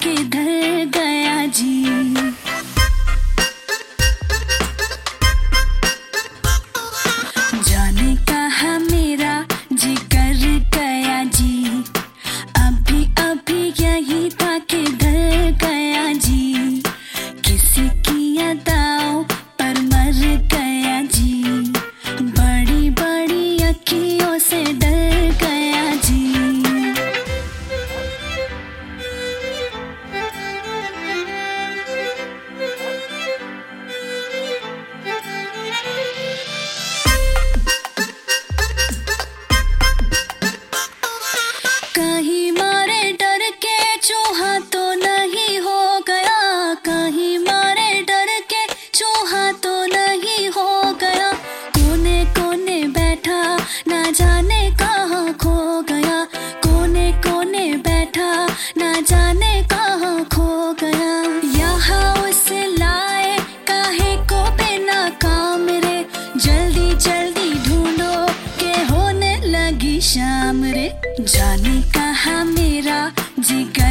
किधर गया जी। जाने कहाँ मेरा जिगर गया जी, अभी अभी यही था किधर गया जी। किसी की अदाओं पर मर गया जी, बड़ी बड़ी अखियों से डर गया जी। कहीं मारे डर के चूहा तो नहीं हो गया, कहीं मारे डर के चूहा तो नहीं हो गया। कोने कोने बैठा ना जाने कहाँ खो गया, कोने कोने बैठा ना जाने कहाँ खो गया। यहाँ उसे लाए काहे को बिना काम रे, जल्दी जल्दी ढूंढो के होने लगी शाम रे। जाने कहाँ मेरा जिगर